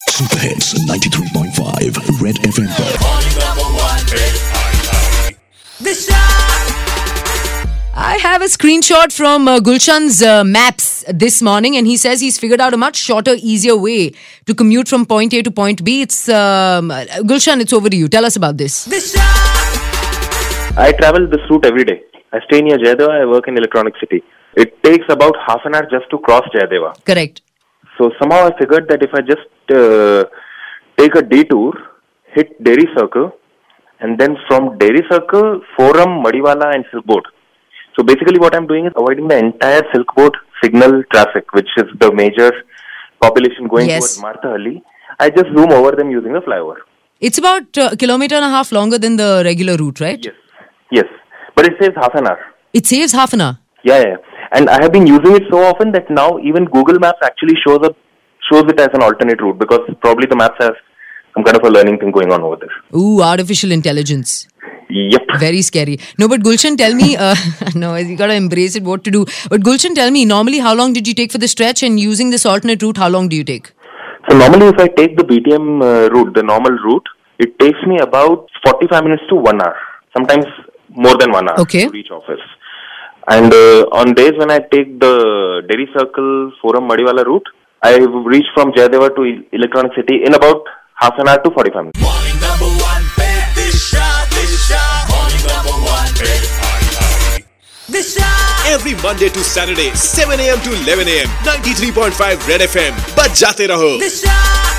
Super Hits 93.5 Red FM पर। I have a screenshot from Gulshan's maps this morning, and he says he's figured out a much shorter, easier way to commute from point A to point B. It's Gulshan, it's over to you. Tell us about this. I travel this route every day. I stay near Jayadeva. I work in Electronic City. It takes about half an hour just to cross Jayadeva. Correct. So somehow I figured that if I just take a detour, hit Dairy Circle, and then from Dairy Circle, Forum, Madiwala and Silk Board. So basically what I'm doing is avoiding the entire Silk Board signal traffic, which is the major population going towards Marthahalli. I just zoom over them using the flyover. It's about a kilometer and a half longer than the regular route, right? Yes. But it saves half an hour. It saves half an hour? Yeah. And I have been using it so often that now even Google Maps actually shows it as an alternate route, because probably the maps have some kind of a learning thing going on over there. Ooh, artificial intelligence. Yep. Very scary. No, but Gulshan, tell me, no, you got to embrace it, what to do. But Gulshan, tell me, normally how long did you take for the stretch, and using this alternate route, how long do you take? So normally if I take the BTM route, the normal route, it takes me about 45 minutes to 1 hour. Sometimes more than 1 hour to reach office. And on days when I take the Dairy Circle, Forum, Madiwala route, I reach from Jayadeva to Electronic City in about half an hour to 45 minutes. Morning number one, morning number one, Every Monday to Saturday, 7 a.m. to 11 a.m. 93.5 Red FM. बज जाते रहो.